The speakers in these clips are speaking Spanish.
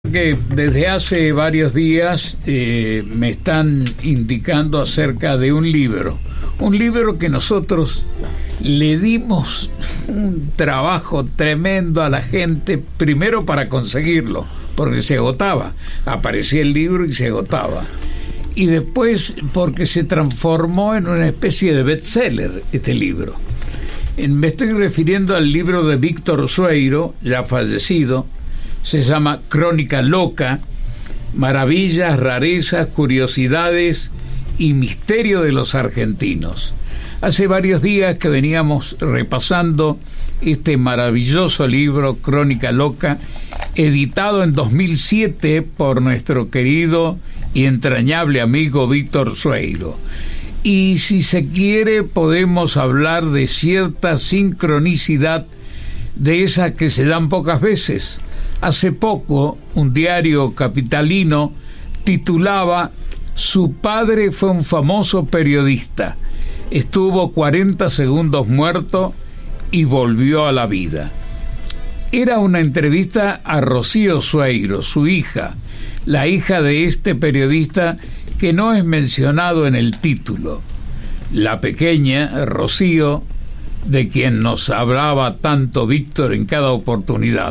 Que desde hace varios días me están indicando acerca de un libro que nosotros le dimos un trabajo tremendo a la gente, primero para conseguirlo, porque se agotaba, aparecía el libro y se agotaba, y después porque se transformó en una especie de bestseller este libro. Me estoy refiriendo al libro de Víctor Sueiro, ya fallecido. Se llama Crónica Loca, maravillas, rarezas, curiosidades y misterio de los argentinos. Hace varios días que veníamos repasando este maravilloso libro, Crónica Loca, editado en 2007 por nuestro querido y entrañable amigo Víctor Sueiro. Y si se quiere, podemos hablar de cierta sincronicidad de esas que se dan pocas veces. Hace poco, un diario capitalino titulaba: "Su padre fue un famoso periodista. Estuvo 40 segundos muerto y volvió a la vida". Era una entrevista a Rocío Sueiro, su hija, la hija de este periodista que no es mencionado en el título. La pequeña Rocío, de quien nos hablaba tanto Víctor en cada oportunidad.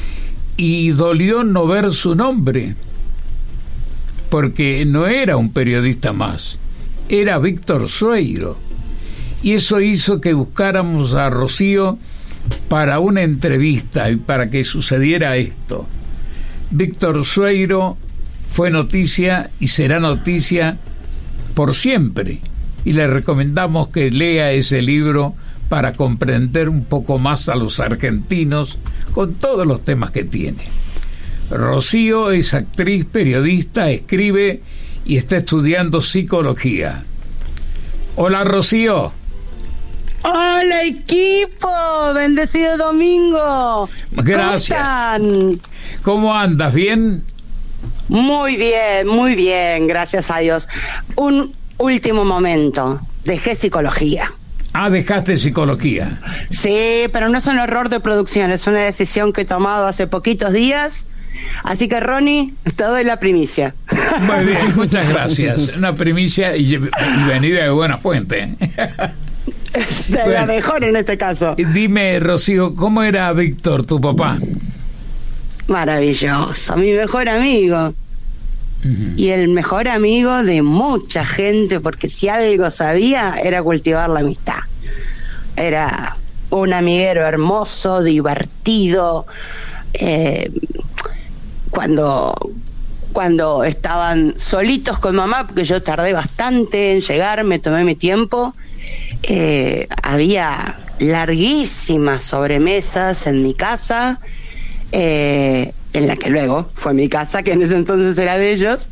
Y dolió no ver su nombre, porque no era un periodista más, era Víctor Sueiro. Y eso hizo que buscáramos a Rocío para una entrevista y para que sucediera esto. Víctor Sueiro fue noticia y será noticia por siempre, y le recomendamos que lea ese libro para comprender un poco más a los argentinos con todos los temas que tiene. Rocío es actriz, periodista, escribe y está estudiando psicología. Hola, Rocío. Hola, equipo, bendecido domingo. Gracias. ¿Cómo están? ¿Cómo andas? ¿Bien? Muy bien, gracias a Dios. Un último momento, dejé psicología. Ah, dejaste psicología. Sí, pero no es un error de producción, es una decisión que he tomado hace poquitos días. Así que, Ronnie, te doy la primicia. Muy bien, muchas gracias. Una primicia y venida de buena fuente. De la mejor en este caso. Dime, Rocío, ¿cómo era Víctor, tu papá? Maravilloso, mi mejor amigo. Y el mejor amigo de mucha gente, porque si algo sabía era cultivar la amistad. Era un amiguero hermoso, divertido. Cuando estaban solitos con mamá, porque yo tardé bastante en llegar, me tomé mi tiempo, había larguísimas sobremesas en mi casa, en la que luego fue mi casa, que en ese entonces era de ellos,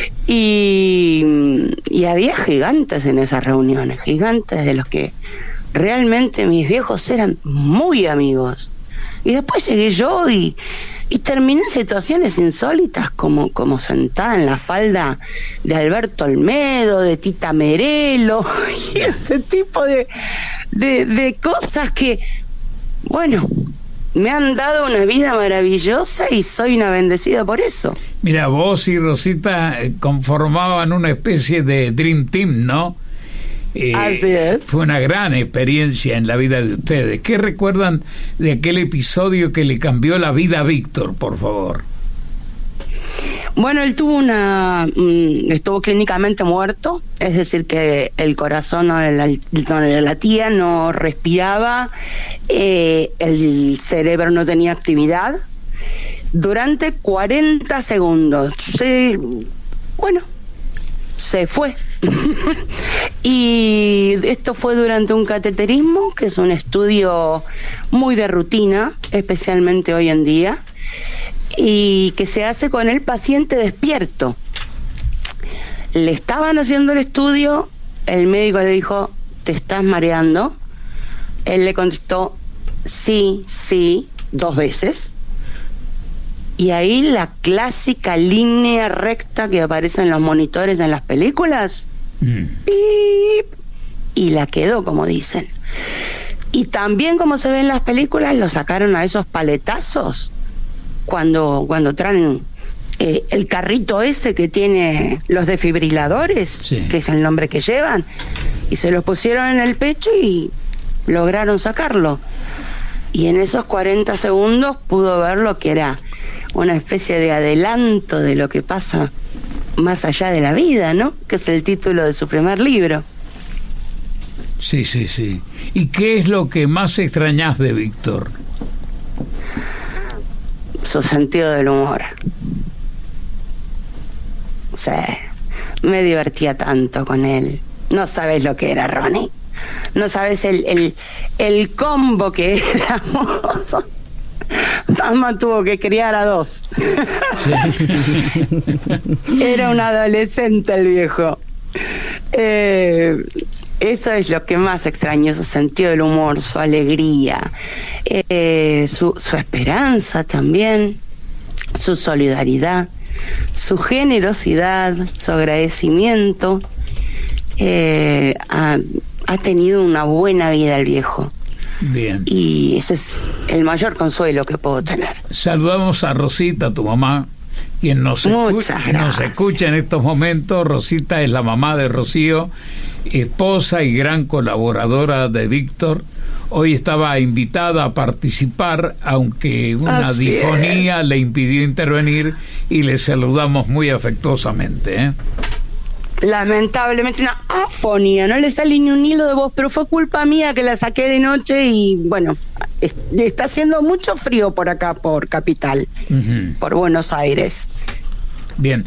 y había gigantes en esas reuniones, gigantes de los que realmente mis viejos eran muy amigos. Y después llegué yo y terminé en situaciones insólitas, como sentada en la falda de Alberto Olmedo, de Tita Merelo, y ese tipo de cosas que, bueno, me han dado una vida maravillosa y soy una bendecida por eso. Mira, vos y Rosita conformaban una especie de Dream Team, ¿no? Así es. Fue una gran experiencia en la vida de ustedes. ¿Qué recuerdan de aquel episodio que le cambió la vida a Víctor, por favor? Bueno, él estuvo clínicamente muerto, es decir, que el corazón no le latía, no respiraba, el cerebro no tenía actividad durante 40 segundos. Se fue. Y esto fue durante un cateterismo, que es un estudio muy de rutina, especialmente hoy en día, y que se hace con el paciente despierto. Le estaban haciendo el estudio, el médico le dijo: ¿te estás mareando? Él le contestó: sí, 2 veces. Y ahí la clásica línea recta que aparece en los monitores en las películas, ¡pip! Y la quedó, como dicen. Y también, como se ve en las películas, lo sacaron a esos paletazos cuando traen el carrito ese que tiene los desfibriladores, sí, que es el nombre que llevan, y se los pusieron en el pecho y lograron sacarlo. Y en esos 40 segundos pudo ver lo que era una especie de adelanto de lo que pasa más allá de la vida, ¿no? Que es el título de su primer libro. Sí, sí, sí. ¿Y qué es lo que más extrañás de Víctor? Su sentido del humor. Sí, me divertía tanto con él. No sabes lo que era, Ronnie. No sabes el combo que éramos. Mamá tuvo que criar a 2. Era un adolescente el viejo. Eso es lo que más extraño, su sentido del humor, su alegría, su esperanza también, su solidaridad, su generosidad, su agradecimiento. Ha tenido una buena vida el viejo. Bien. Y ese es el mayor consuelo que puedo tener. Saludamos a Rosita, tu mamá, quien nos escucha en estos momentos. Rosita es la mamá de Rocío, esposa y gran colaboradora de Víctor. Hoy estaba invitada a participar, aunque una difonía le impidió intervenir, y le saludamos muy afectuosamente, Lamentablemente una afonía, no le sale ni un hilo de voz, pero fue culpa mía que la saqué de noche y bueno, está haciendo mucho frío por acá, por Capital, por Buenos Aires. Bien,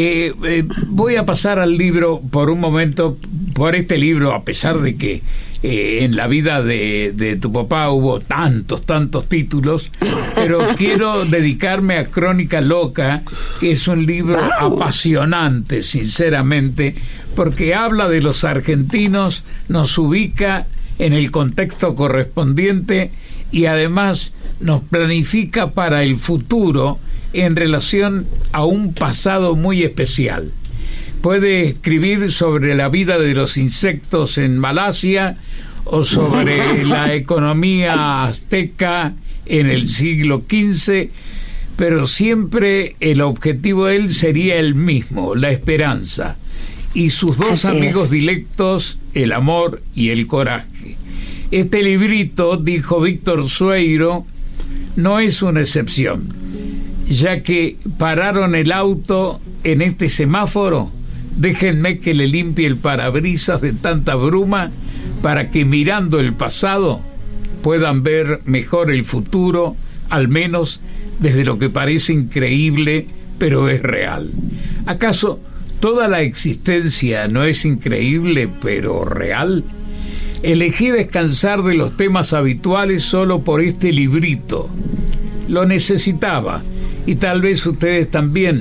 voy a pasar al libro por un momento, por este libro, a pesar de que en la vida de tu papá hubo tantos títulos, pero quiero dedicarme a Crónica Loca, que es un libro apasionante, sinceramente, porque habla de los argentinos, nos ubica en el contexto correspondiente y además nos planifica para el futuro en relación a un pasado muy especial. Puede escribir sobre la vida de los insectos en Malasia o sobre la economía azteca en el siglo XV, pero siempre el objetivo de él sería el mismo, la esperanza, y sus dos amigos directos, el amor y el coraje. Este librito, dijo Víctor Sueiro, no es una excepción, ya que pararon el auto en este semáforo. Déjenme que le limpie el parabrisas de tanta bruma para que mirando el pasado puedan ver mejor el futuro, al menos desde lo que parece increíble, pero es real. ¿Acaso toda la existencia no es increíble, pero real? Elegí descansar de los temas habituales solo por este librito. Lo necesitaba, y tal vez ustedes también.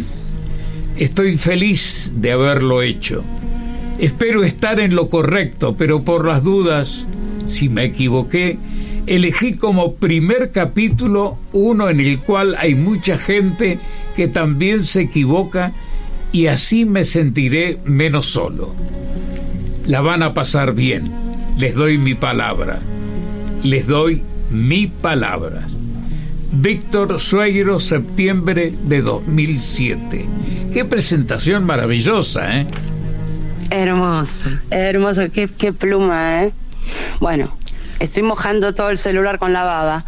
Estoy feliz de haberlo hecho. Espero estar en lo correcto, pero por las dudas, si me equivoqué, elegí como primer capítulo uno en el cual hay mucha gente que también se equivoca, y así me sentiré menos solo. La van a pasar bien. Les doy mi palabra. Les doy mi palabra. Víctor Sueiro, septiembre de 2007. Qué presentación maravillosa, ¿eh? Hermosa, hermosa, qué pluma, ¿eh? Bueno, estoy mojando todo el celular con la baba,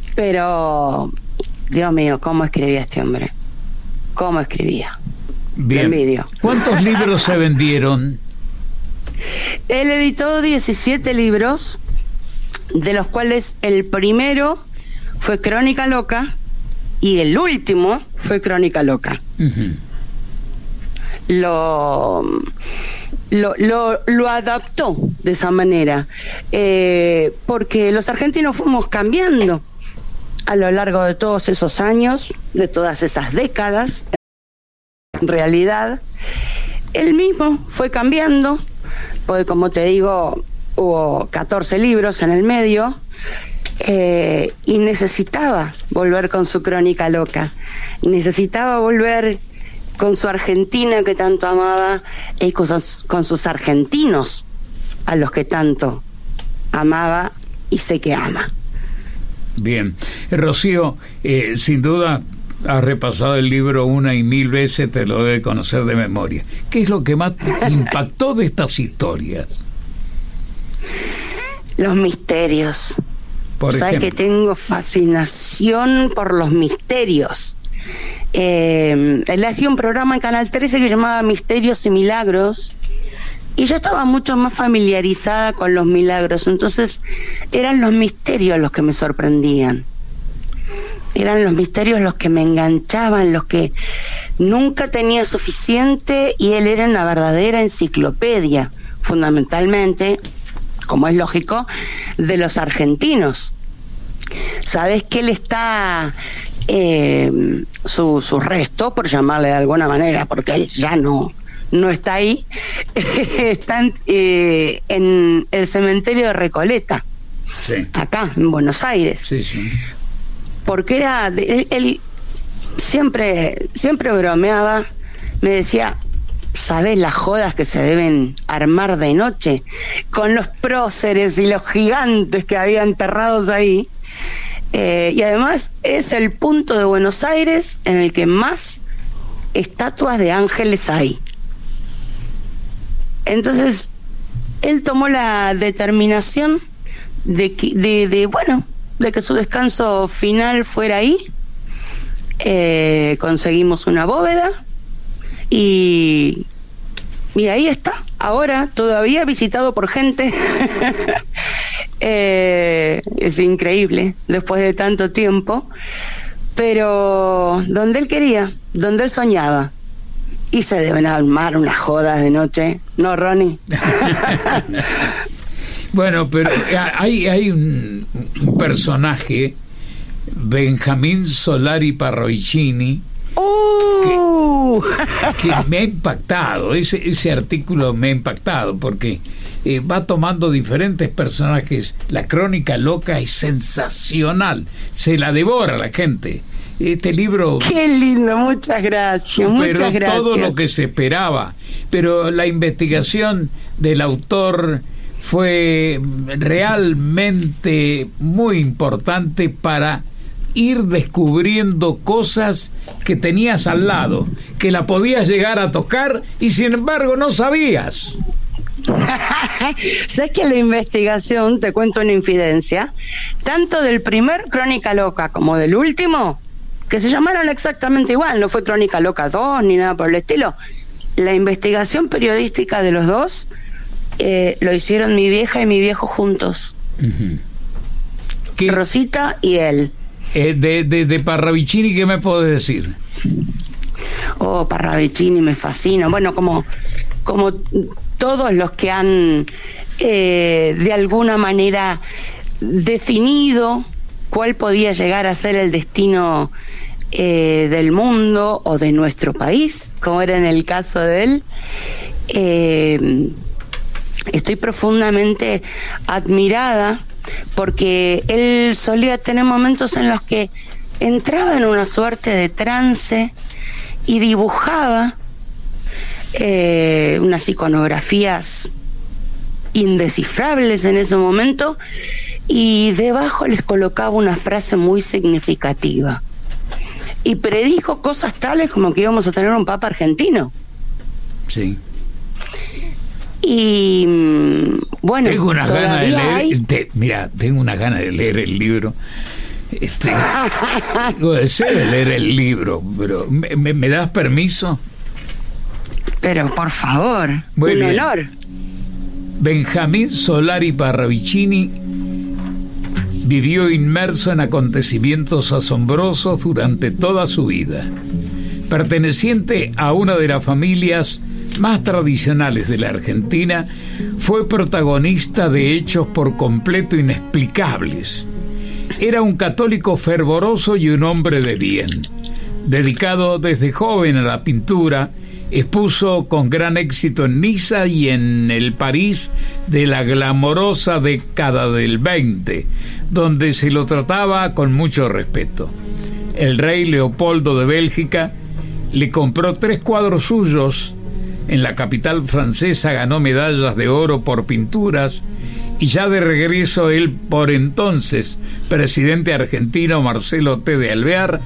pero Dios mío, ¿cómo escribía este hombre? ¿Cómo escribía? Bien. ¿Cuántos libros se vendieron? Él editó 17 libros, de los cuales el primero fue Crónica Loca y el último fue Crónica Loca. Lo adaptó de esa manera, porque los argentinos fuimos cambiando a lo largo de todos esos años, de todas esas décadas. En realidad, él mismo fue cambiando, porque como te digo, hubo 14 libros en el medio, y necesitaba volver con su Crónica Loca, necesitaba volver con su Argentina que tanto amaba y con sus argentinos a los que tanto amaba y sé que ama. Bien, Rocío, sin duda Has repasado el libro una y mil veces, te lo debe conocer de memoria. ¿Qué es lo que más te impactó de estas historias? Los misterios. Sabes que tengo fascinación por los misterios. Él hacía un programa en Canal 13 que llamaba Misterios y Milagros, y yo estaba mucho más familiarizada con los milagros, entonces eran los misterios los que me sorprendían, eran los misterios los que me enganchaban, los que nunca tenía suficiente, y él era una verdadera enciclopedia, fundamentalmente, como es lógico, de los argentinos. Sabes que él está su resto, por llamarle de alguna manera, porque él ya no está ahí, están en el cementerio de Recoleta, sí, acá en Buenos Aires. Sí, sí. Porque él siempre bromeaba, me decía, ¿sabés las jodas que se deben armar de noche con los próceres y los gigantes que había enterrados ahí? Y además es el punto de Buenos Aires en el que más estatuas de ángeles hay. Entonces él tomó la determinación de que su descanso final fuera ahí. Conseguimos una bóveda y ahí está, ahora todavía visitado por gente. Es increíble después de tanto tiempo, pero donde él quería, donde él soñaba. Y se deben armar unas jodas de noche, ¿no, Ronnie? Bueno, pero hay un personaje, Benjamín Solari Parravicini, que me ha impactado. Ese artículo me ha impactado porque va tomando diferentes personajes. La crónica loca es sensacional, se la devora la gente. Este libro, qué lindo, muchas gracias, muchas gracias. Todo lo que se esperaba, pero la investigación del autor fue realmente muy importante para ir descubriendo cosas que tenías al lado, que la podías llegar a tocar y sin embargo no sabías. ¿Sabes que la investigación, te cuento una infidencia, tanto del primer Crónica Loca como del último, que se llamaron exactamente igual, no fue Crónica Loca 2 ni nada por el estilo, la investigación periodística de los dos lo hicieron mi vieja y mi viejo juntos. Rosita y él. De Parravicini, ¿qué me puedes decir? Oh, Parravicini me fascina. Bueno, como todos los que han de alguna manera definido cuál podía llegar a ser el destino del mundo o de nuestro país, como era en el caso de él. Estoy profundamente admirada porque él solía tener momentos en los que entraba en una suerte de trance y dibujaba unas iconografías indescifrables en ese momento, y debajo les colocaba una frase muy significativa y predijo cosas tales como que íbamos a tener un papa argentino. Sí. Y bueno, tengo una gana de leer, tengo una gana de leer el libro. Deseo de leer el libro, pero ¿me das permiso? Pero por favor, muy un bien. Honor. Benjamín Solari Parravicini vivió inmerso en acontecimientos asombrosos durante toda su vida. Perteneciente a una de las familias más tradicionales de la Argentina, fue protagonista de hechos por completo inexplicables. Era un católico fervoroso y un hombre de bien. Dedicado desde joven a la pintura, expuso con gran éxito en Niza y en el París de la glamorosa década del 20, donde se lo trataba con mucho respeto. El rey Leopoldo de Bélgica le compró 3 cuadros suyos. En la capital francesa ganó medallas de oro por pinturas, y ya de regreso el por entonces presidente argentino Marcelo T. de Alvear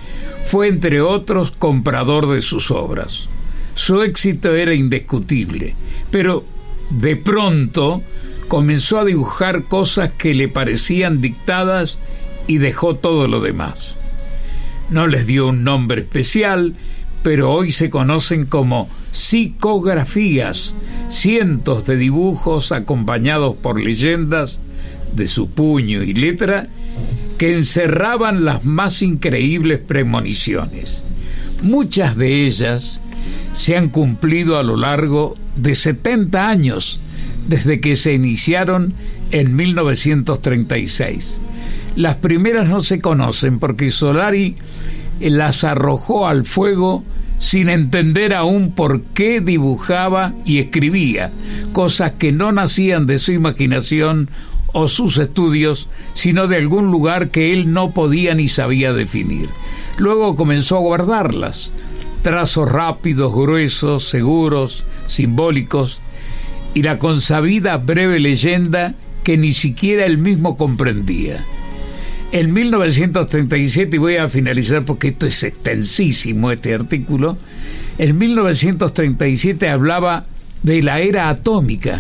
fue entre otros comprador de sus obras. Su éxito era indiscutible, pero de pronto comenzó a dibujar cosas que le parecían dictadas y dejó todo lo demás. No les dio un nombre especial, pero hoy se conocen como psicografías, cientos de dibujos acompañados por leyendas de su puño y letra que encerraban las más increíbles premoniciones. Muchas de ellas se han cumplido a lo largo de 70 años desde que se iniciaron en 1936. Las primeras no se conocen porque Solari las arrojó al fuego sin entender aún por qué dibujaba y escribía, cosas que no nacían de su imaginación o sus estudios, sino de algún lugar que él no podía ni sabía definir. Luego comenzó a guardarlas, trazos rápidos, gruesos, seguros, simbólicos, y la consabida breve leyenda que ni siquiera él mismo comprendía. En 1937, y voy a finalizar porque esto es extensísimo, este artículo, en 1937 hablaba de la era atómica.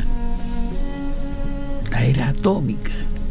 La era atómica.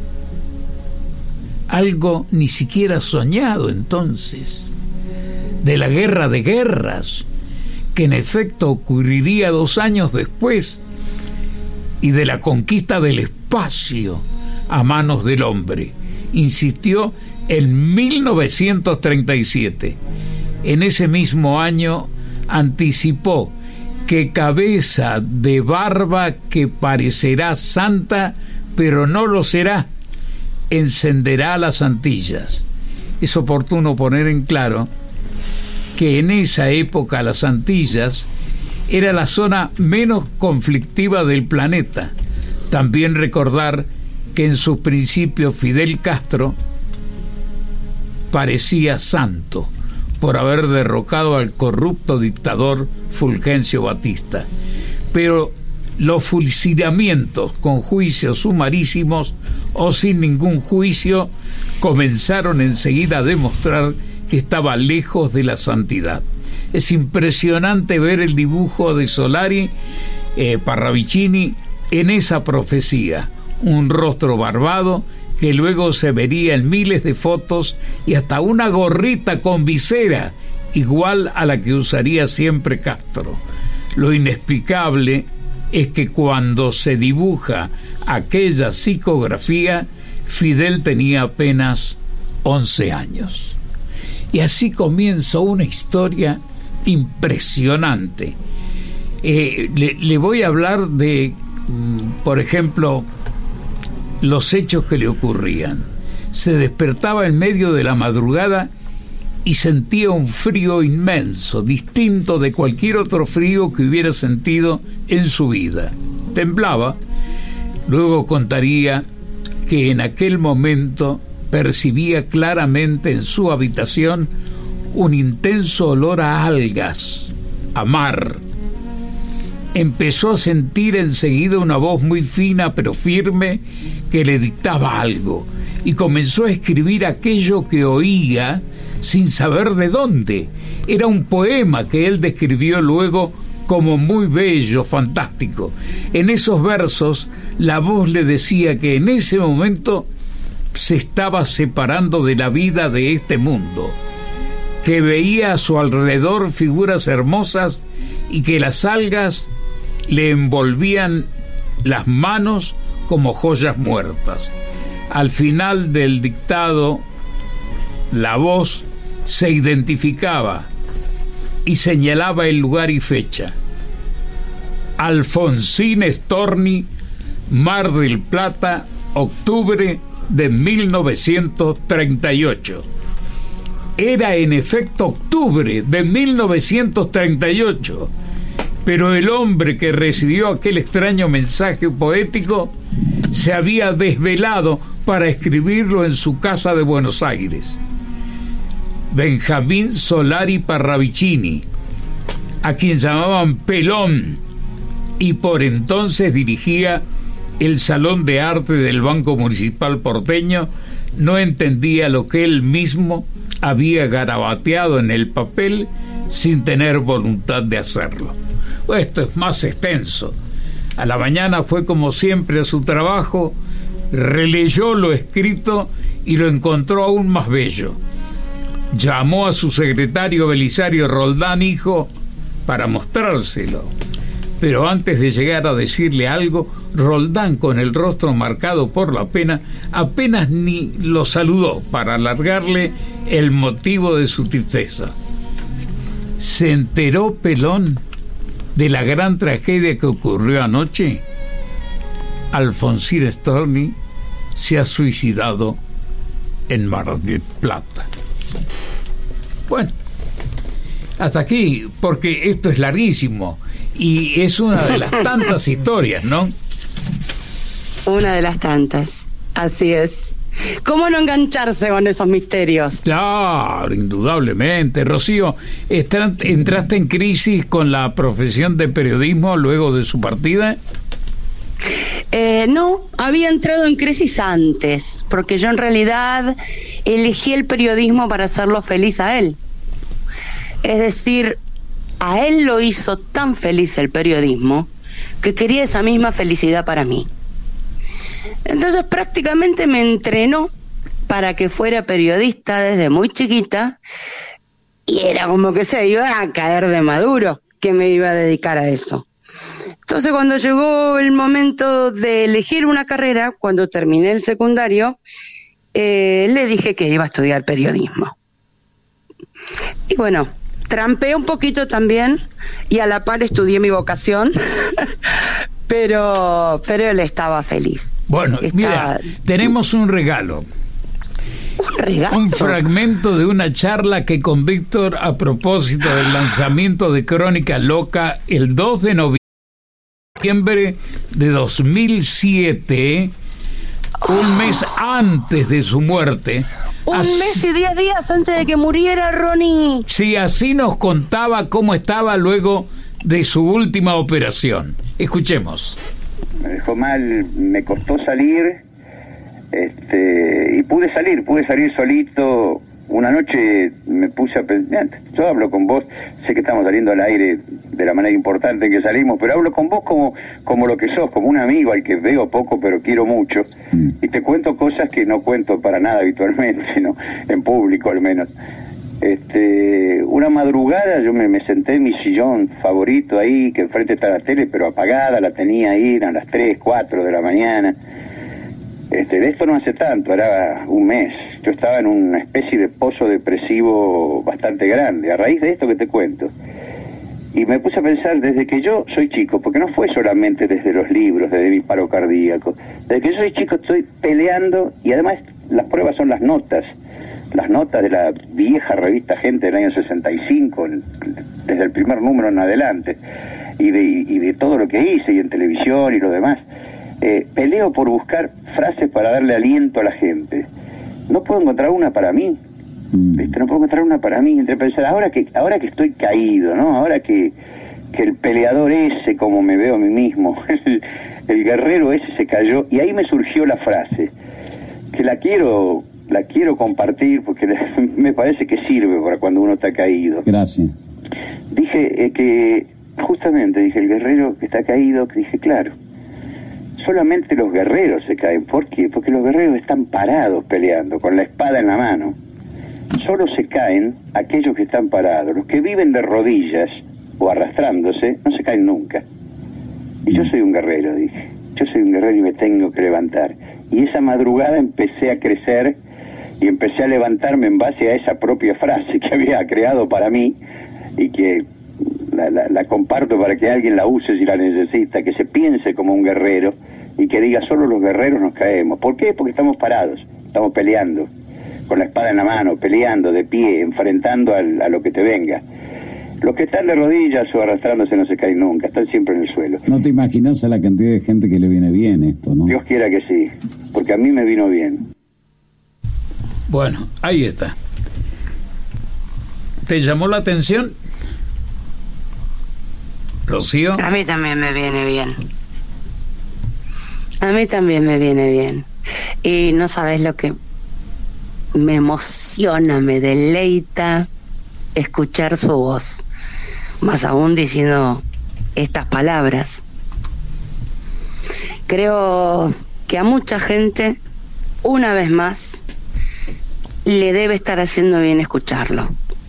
Algo ni siquiera soñado entonces. De la guerra de guerras, que en efecto ocurriría 2 años después, y de la conquista del espacio a manos del hombre. Insistió en 1937. En ese mismo año anticipó que cabeza de barba que parecerá santa, pero no lo será, encenderá las Antillas. Es oportuno poner en claro que en esa época las Antillas era la zona menos conflictiva del planeta. También recordar que en sus principios Fidel Castro parecía santo por haber derrocado al corrupto dictador Fulgencio Batista. Pero los fusilamientos con juicios sumarísimos o sin ningún juicio comenzaron enseguida a demostrar que estaba lejos de la santidad. Es impresionante ver el dibujo de Solari Parravicini en esa profecía, un rostro barbado que luego se vería en miles de fotos y hasta una gorrita con visera igual a la que usaría siempre Castro. Lo inexplicable es que cuando se dibuja aquella psicografía, Fidel tenía apenas 11 años. Y así comienza una historia impresionante. Le voy a hablar de, por ejemplo, los hechos que le ocurrían. Se despertaba en medio de la madrugada y sentía un frío inmenso, distinto de cualquier otro frío que hubiera sentido en su vida. Temblaba. Luego contaría que en aquel momento percibía claramente en su habitación un intenso olor a algas, a mar. Empezó a sentir enseguida una voz muy fina pero firme que le dictaba algo, y comenzó a escribir aquello que oía sin saber de dónde. Era un poema que él describió luego como muy bello, fantástico. En esos versos la voz le decía que en ese momento se estaba separando de la vida de este mundo, que veía a su alrededor figuras hermosas y que las algas le envolvían las manos como joyas muertas. Al final del dictado, la voz se identificaba y señalaba el lugar y fecha. Alfonsín Storni, Mar del Plata, octubre de 1938. Era en efecto octubre de 1938, pero el hombre que recibió aquel extraño mensaje poético se había desvelado para escribirlo en su casa de Buenos Aires. Benjamín Solari Parravicini, a quien llamaban Pelón, y por entonces dirigía el Salón de Arte del Banco Municipal porteño, no entendía lo que él mismo había garabateado en el papel sin tener voluntad de hacerlo. Esto es más extenso. A la mañana fue como siempre a su trabajo, releyó lo escrito y lo encontró aún más bello. Llamó a su secretario Belisario Roldán, hijo, para mostrárselo. Pero antes de llegar a decirle algo, Roldán, con el rostro marcado por la pena, apenas ni lo saludó para alargarle el motivo de su tristeza. ¿Se enteró, Pelón, de la gran tragedia que ocurrió anoche? Alfonsín Storni se ha suicidado en Mar del Plata. Bueno, hasta aquí, porque esto es larguísimo y es una de las tantas historias, ¿no? Una de las tantas, así es. ¿Cómo no engancharse con esos misterios? Claro, indudablemente. Rocío, ¿entraste en crisis con la profesión de periodismo luego de su partida? No, había entrado en crisis antes, porque yo en realidad elegí el periodismo para hacerlo feliz a él. Es decir, a él lo hizo tan feliz el periodismo que quería esa misma felicidad para mí. Entonces prácticamente me entrenó para que fuera periodista desde muy chiquita y era como que se iba a caer de maduro que me iba a dedicar a eso. Entonces cuando llegó el momento de elegir una carrera, cuando terminé el secundario, le dije que iba a estudiar periodismo. Y bueno, trampeé un poquito también y a la par estudié mi vocación, pero él estaba feliz. Bueno, mira, tenemos un regalo. ¿Un regalo? Un fragmento de una charla que con Víctor a propósito del lanzamiento de Crónica Loca el 2 de noviembre de 2007, un mes antes de su muerte. Un mes y 10 días antes de que muriera, Ronnie. Sí, así nos contaba cómo estaba luego de su última operación. Escuchemos. Me dejó mal, me costó salir, y pude salir solito. Una noche me puse a pensar, yo hablo con vos, sé que estamos saliendo al aire de la manera importante en que salimos, pero hablo con vos como lo que sos, como un amigo al que veo poco pero quiero mucho, y te cuento cosas que no cuento para nada habitualmente, sino en público al menos. Una madrugada yo me senté en mi sillón favorito ahí, que enfrente está la tele, pero apagada, la tenía ahí, eran las 3, 4 de la mañana. De esto no hace tanto, era un mes. Yo estaba en una especie de pozo depresivo bastante grande, a raíz de esto que te cuento. Y me puse a pensar, desde que yo soy chico, porque no fue solamente desde los libros, desde mi paro cardíaco, desde que yo soy chico estoy peleando, y además las pruebas son las notas de la vieja revista Gente del año 65, desde el primer número en adelante, y de todo lo que hice, y en televisión y lo demás. Peleo por buscar frases para darle aliento a la gente. No puedo encontrar una para mí. No puedo encontrar una para mí. Entre pensar, ahora que estoy caído, ¿no? Ahora que el peleador ese, como me veo a mí mismo, el guerrero ese se cayó, y ahí me surgió la frase, que la quiero compartir porque me parece que sirve para cuando uno está caído. Gracias. Dije el guerrero que está caído, que dije, claro, solamente los guerreros se caen. ¿Por qué? Porque los guerreros están parados peleando, con la espada en la mano. Solo se caen aquellos que están parados. Los que viven de rodillas o arrastrándose no se caen nunca. Y yo soy un guerrero, dije. Yo soy un guerrero y me tengo que levantar. Y esa madrugada empecé a crecer y empecé a levantarme en base a esa propia frase que había creado para mí y que la comparto para que alguien la use si la necesita, que se piense como un guerrero y que diga, solo los guerreros nos caemos. ¿Por qué? Porque estamos parados, estamos peleando, con la espada en la mano, peleando de pie, enfrentando a lo que te venga. Los que están de rodillas o arrastrándose no se caen nunca, están siempre en el suelo. No te imaginas a la cantidad de gente que le viene bien esto, ¿no? Dios quiera que sí, porque a mí me vino bien. Bueno, ahí está. ¿Te llamó la atención, Rocío? A mí también me viene bien. A mí también me viene bien. Y no sabes lo que me emociona, me deleita escuchar su voz, más aún diciendo estas palabras. Creo que a mucha gente, una vez más, le debe estar haciendo bien escucharlo.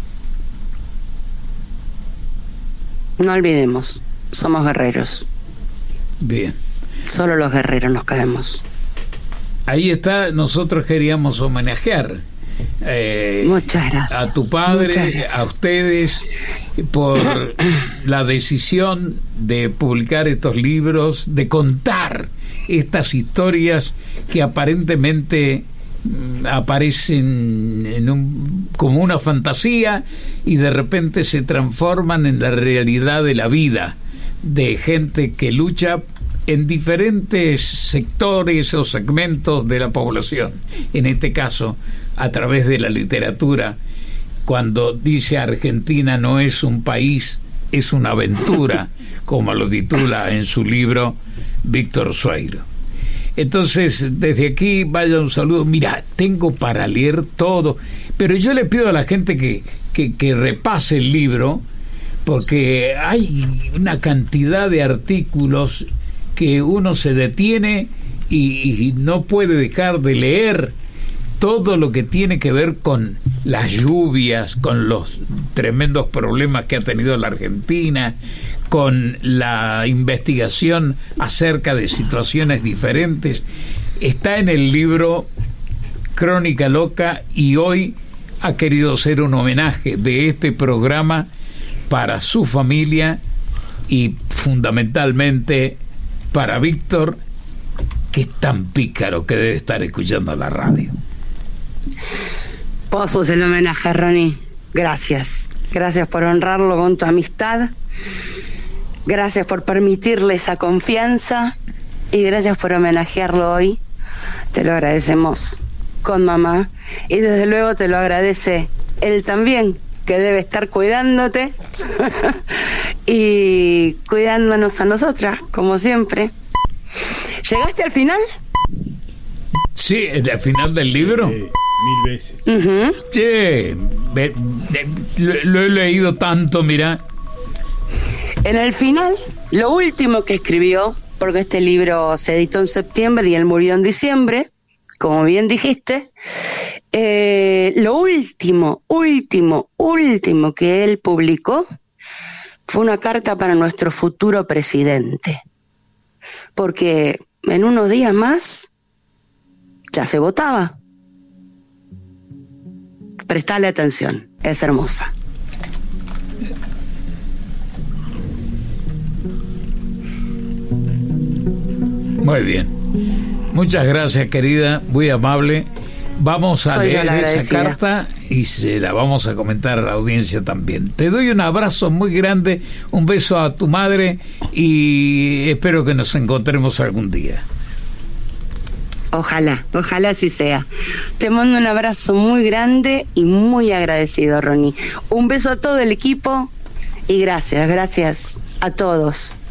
No olvidemos, somos guerreros. Bien. Solo los guerreros nos caemos. Ahí está, nosotros queríamos homenajear muchas gracias a tu padre, a ustedes, por la decisión de publicar estos libros, de contar estas historias que aparentemente aparecen como una fantasía y de repente se transforman en la realidad de la vida de gente que lucha en diferentes sectores o segmentos de la población, en este caso a través de la literatura, cuando dice Argentina no es un país, es una aventura, como lo titula en su libro Víctor Sueiro. Entonces, desde aquí vaya un saludo. Mira, tengo para leer todo, pero yo le pido a la gente que repase el libro, porque hay una cantidad de artículos que uno se detiene y no puede dejar de leer todo lo que tiene que ver con las lluvias, con los tremendos problemas que ha tenido la Argentina, con la investigación acerca de situaciones diferentes. Está en el libro Crónica Loca y hoy ha querido ser un homenaje de este programa para su familia y fundamentalmente para Víctor, que es tan pícaro que debe estar escuchando la radio. Vos sos el homenaje, Ronnie. Gracias. Gracias por honrarlo con tu amistad. Gracias por permitirle esa confianza. Y gracias por homenajearlo hoy. Te lo agradecemos con mamá. Y desde luego te lo agradece él también, que debe estar cuidándote y cuidándonos a nosotras, como siempre. ¿Llegaste al final? Sí, al final del libro. 1000 veces. Uh-huh. Sí, lo he leído tanto, mira. En el final, lo último que escribió, porque este libro se editó en septiembre y él murió en diciembre, como bien dijiste, lo último que él publicó fue una carta para nuestro futuro presidente, porque en unos días más ya se votaba. Prestale atención, es hermosa. Muy bien. Muchas gracias, querida, muy amable. Vamos a leer esa carta y se la vamos a comentar a la audiencia también. Te doy un abrazo muy grande, un beso a tu madre y espero que nos encontremos algún día. Ojalá así sea. Te mando un abrazo muy grande y muy agradecido, Ronnie. Un beso a todo el equipo y gracias a todos.